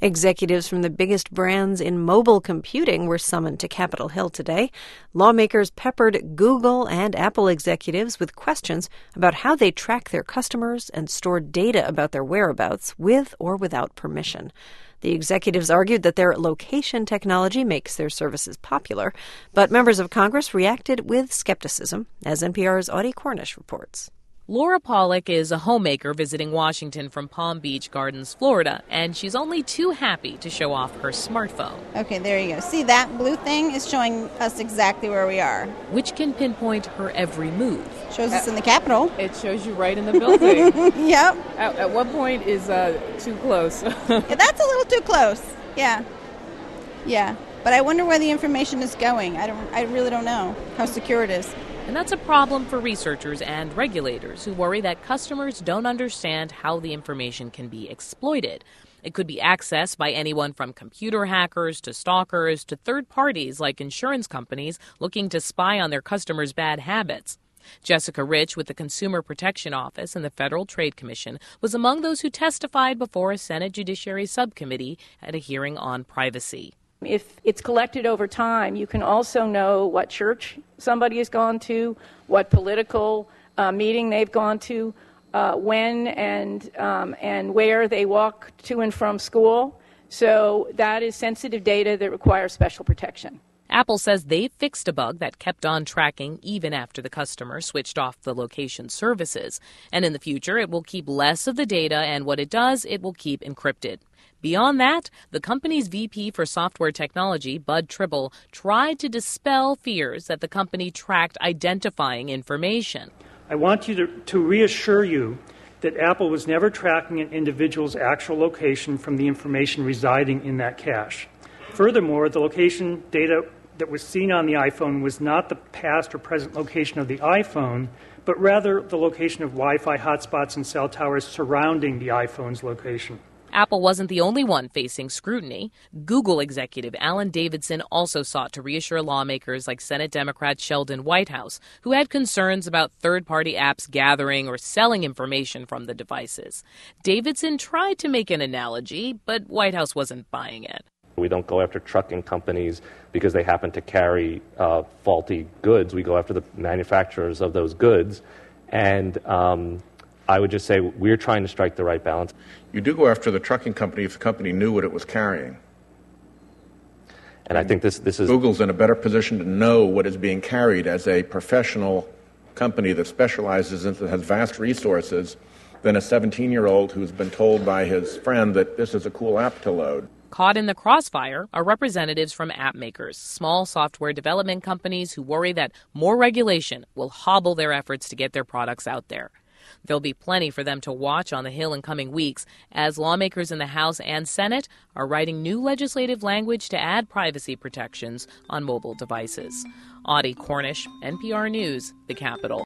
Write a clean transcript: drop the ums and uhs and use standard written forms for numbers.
Executives from the biggest brands in mobile computing were summoned to Capitol Hill today. Lawmakers peppered Google and Apple executives with questions about how they track their customers and store data about their whereabouts with or without permission. The executives argued that their location technology makes their services popular, but members of Congress reacted with skepticism, as NPR's Audie Cornish reports. Laura Pollock is a homemaker visiting Washington from Palm Beach Gardens, Florida, and she's only too happy to show off her smartphone. Okay, there you go. See, that blue thing is showing us exactly where we are. Which can pinpoint her every move. Shows us in the Capitol. It shows you right in the building. Yep. At what point is too close? Yeah, that's a little too close. Yeah. But I wonder where the information is going. I really don't know how secure it is. And that's a problem for researchers and regulators who worry that customers don't understand how the information can be exploited. It could be accessed by anyone from computer hackers to stalkers to third parties like insurance companies looking to spy on their customers' bad habits. Jessica Rich with the Consumer Protection Office and the Federal Trade Commission was among those who testified before a Senate Judiciary Subcommittee at a hearing on privacy. If it's collected over time, you can also know what church somebody has gone to, what political meeting they've gone to, when and where they walk to and from school. So that is sensitive data that requires special protection. Apple says they've fixed a bug that kept on tracking even after the customer switched off the location services. And in the future, it will keep less of the data, and what it does, it will keep encrypted. Beyond that, the company's VP for software technology, Bud Tribble, tried to dispel fears that the company tracked identifying information. I want you to reassure you that Apple was never tracking an individual's actual location from the information residing in that cache. Furthermore, the location data that was seen on the iPhone was not the past or present location of the iPhone, but rather the location of Wi-Fi hotspots and cell towers surrounding the iPhone's location. Apple wasn't the only one facing scrutiny. Google executive Alan Davidson also sought to reassure lawmakers like Senate Democrat Sheldon Whitehouse, who had concerns about third-party apps gathering or selling information from the devices. Davidson tried to make an analogy, but Whitehouse wasn't buying it. We don't go after trucking companies because they happen to carry faulty goods. We go after the manufacturers of those goods. And I would just say we're trying to strike the right balance. You do go after the trucking company if the company knew what it was carrying. And I think this is... Google's in a better position to know what is being carried as a professional company that specializes and has vast resources than a 17-year-old who's been told by his friend that this is a cool app to load. Caught in the crossfire are representatives from app makers, small software development companies who worry that more regulation will hobble their efforts to get their products out there. There'll be plenty for them to watch on the Hill in coming weeks as lawmakers in the House and Senate are writing new legislative language to add privacy protections on mobile devices. Audie Cornish, NPR News, the Capitol.